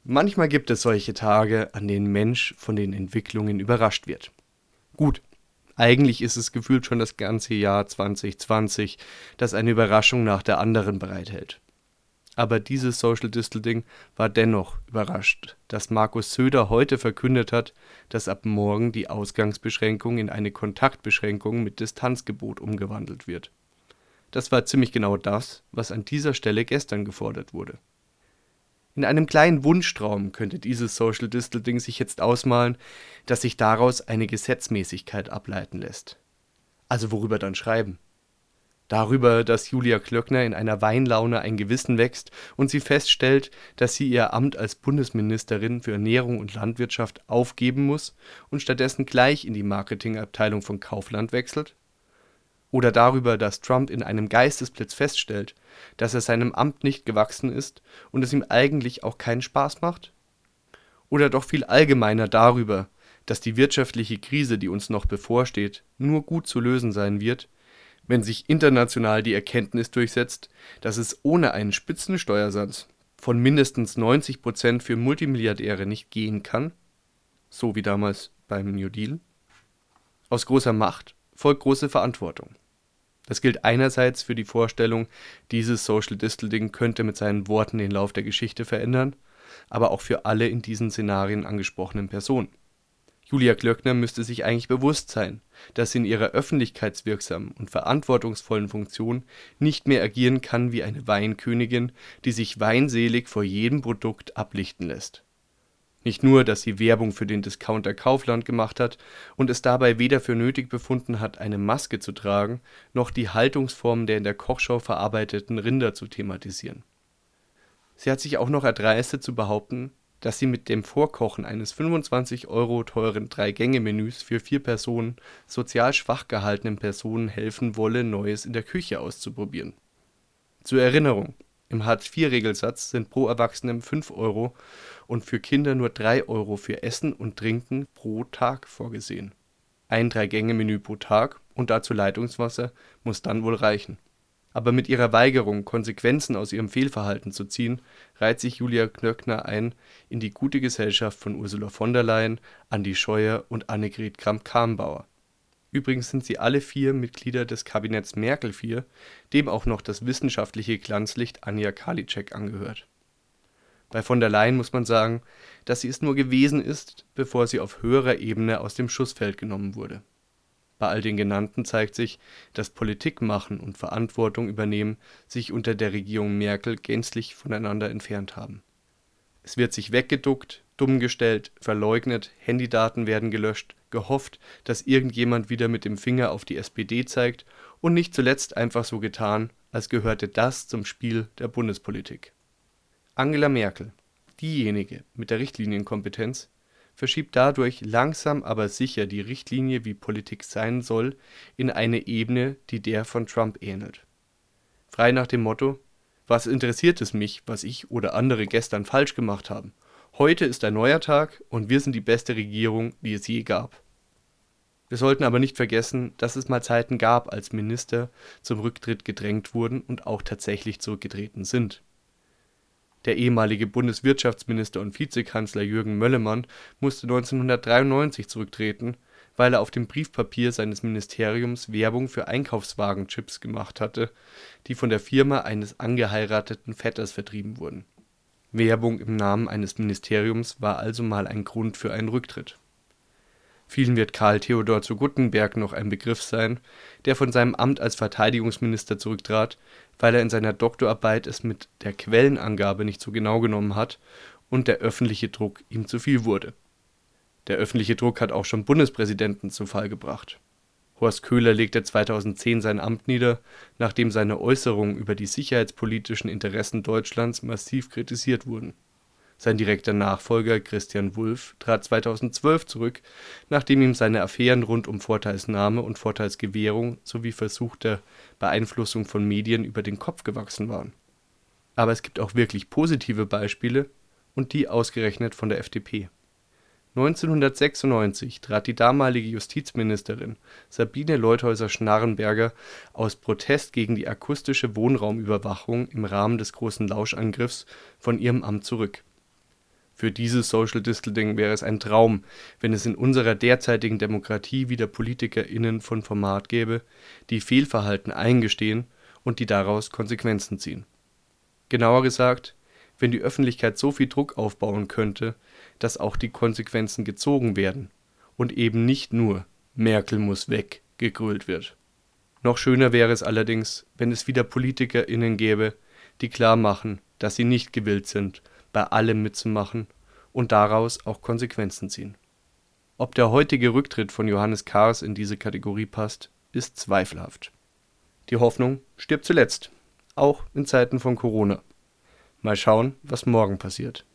Manchmal gibt es solche Tage, an denen Mensch von den Entwicklungen überrascht wird. Gut, eigentlich ist es gefühlt schon das ganze Jahr 2020, das eine Überraschung nach der anderen bereithält. Aber dieses Social Distancing war dennoch überrascht, dass Markus Söder heute verkündet hat, dass ab morgen die Ausgangsbeschränkung in eine Kontaktbeschränkung mit Distanzgebot umgewandelt wird. Das war ziemlich genau das, was an dieser Stelle gestern gefordert wurde. In einem kleinen Wunschtraum könnte dieses Social Distancing sich jetzt ausmalen, dass sich daraus eine Gesetzmäßigkeit ableiten lässt. Also worüber dann schreiben? Darüber, dass Julia Klöckner in einer Weinlaune ein Gewissen wächst und sie feststellt, dass sie ihr Amt als Bundesministerin für Ernährung und Landwirtschaft aufgeben muss und stattdessen gleich in die Marketingabteilung von Kaufland wechselt? Oder darüber, dass Trump in einem Geistesblitz feststellt, dass er seinem Amt nicht gewachsen ist und es ihm eigentlich auch keinen Spaß macht? Oder doch viel allgemeiner darüber, dass die wirtschaftliche Krise, die uns noch bevorsteht, nur gut zu lösen sein wird, wenn sich international die Erkenntnis durchsetzt, dass es ohne einen Spitzensteuersatz von mindestens 90% für Multimilliardäre nicht gehen kann, so wie damals beim New Deal? Aus großer Macht folgt große Verantwortung. Das gilt einerseits für die Vorstellung, dieses Social Distancing könnte mit seinen Worten den Lauf der Geschichte verändern, aber auch für alle in diesen Szenarien angesprochenen Personen. Julia Klöckner müsste sich eigentlich bewusst sein, dass sie in ihrer öffentlichkeitswirksamen und verantwortungsvollen Funktion nicht mehr agieren kann wie eine Weinkönigin, die sich weinselig vor jedem Produkt ablichten lässt. Nicht nur, dass sie Werbung für den Discounter Kaufland gemacht hat und es dabei weder für nötig befunden hat, eine Maske zu tragen, noch die Haltungsformen der in der Kochschau verarbeiteten Rinder zu thematisieren. Sie hat sich auch noch erdreistet zu behaupten, dass sie mit dem Vorkochen eines 25 € teuren 3-Gänge-Menüs für 4 Personen sozial schwach gehaltenen Personen helfen wolle, Neues in der Küche auszuprobieren. Zur Erinnerung: Im Hartz-IV-Regelsatz sind pro Erwachsenem 5 € und für Kinder nur 3 € für Essen und Trinken pro Tag vorgesehen. Ein 3-Gänge-Menü pro Tag und dazu Leitungswasser muss dann wohl reichen. Aber mit ihrer Weigerung, Konsequenzen aus ihrem Fehlverhalten zu ziehen, reiht sich Julia Klöckner ein in die gute Gesellschaft von Ursula von der Leyen, Andi Scheuer und Annegret Kramp-Karrenbauer. Übrigens sind sie alle 4 Mitglieder des Kabinetts Merkel IV, dem auch noch das wissenschaftliche Glanzlicht Anja Karliczek angehört. Bei von der Leyen muss man sagen, dass sie es nur gewesen ist, bevor sie auf höherer Ebene aus dem Schussfeld genommen wurde. Bei all den Genannten zeigt sich, dass Politik machen und Verantwortung übernehmen sich unter der Regierung Merkel gänzlich voneinander entfernt haben. Es wird sich weggeduckt, dumm gestellt, verleugnet, Handydaten werden gelöscht, gehofft, dass irgendjemand wieder mit dem Finger auf die SPD zeigt und nicht zuletzt einfach so getan, als gehörte das zum Spiel der Bundespolitik. Angela Merkel, diejenige mit der Richtlinienkompetenz, verschiebt dadurch langsam aber sicher die Richtlinie, wie Politik sein soll, in eine Ebene, die der von Trump ähnelt. Frei nach dem Motto: Was interessiert es mich, was ich oder andere gestern falsch gemacht haben? Heute ist ein neuer Tag und wir sind die beste Regierung, die es je gab. Wir sollten aber nicht vergessen, dass es mal Zeiten gab, als Minister zum Rücktritt gedrängt wurden und auch tatsächlich zurückgetreten sind. Der ehemalige Bundeswirtschaftsminister und Vizekanzler Jürgen Möllemann musste 1993 zurücktreten, weil er auf dem Briefpapier seines Ministeriums Werbung für Einkaufswagenchips gemacht hatte, die von der Firma eines angeheirateten Vetters vertrieben wurden. Werbung im Namen eines Ministeriums war also mal ein Grund für einen Rücktritt. Vielen wird Karl Theodor zu Guttenberg noch ein Begriff sein, der von seinem Amt als Verteidigungsminister zurücktrat, weil er in seiner Doktorarbeit es mit der Quellenangabe nicht so genau genommen hat und der öffentliche Druck ihm zu viel wurde. Der öffentliche Druck hat auch schon Bundespräsidenten zu Fall gebracht. Horst Köhler legte 2010 sein Amt nieder, nachdem seine Äußerungen über die sicherheitspolitischen Interessen Deutschlands massiv kritisiert wurden. Sein direkter Nachfolger Christian Wulff trat 2012 zurück, nachdem ihm seine Affären rund um Vorteilsnahme und Vorteilsgewährung sowie Versuch der Beeinflussung von Medien über den Kopf gewachsen waren. Aber es gibt auch wirklich positive Beispiele und die ausgerechnet von der FDP. 1996 trat die damalige Justizministerin Sabine Leutheusser-Schnarrenberger aus Protest gegen die akustische Wohnraumüberwachung im Rahmen des Großen Lauschangriffs von ihrem Amt zurück. Für dieses Social Distancing wäre es ein Traum, wenn es in unserer derzeitigen Demokratie wieder PolitikerInnen von Format gäbe, die Fehlverhalten eingestehen und die daraus Konsequenzen ziehen. Genauer gesagt, wenn die Öffentlichkeit so viel Druck aufbauen könnte, dass auch die Konsequenzen gezogen werden und eben nicht nur Merkel muss weg gegrölt wird. Noch schöner wäre es allerdings, wenn es wieder PolitikerInnen gäbe, die klar machen, dass sie nicht gewillt sind, bei allem mitzumachen und daraus auch Konsequenzen ziehen. Ob der heutige Rücktritt von Johannes Kahrs in diese Kategorie passt, ist zweifelhaft. Die Hoffnung stirbt zuletzt, auch in Zeiten von Corona. Mal schauen, was morgen passiert.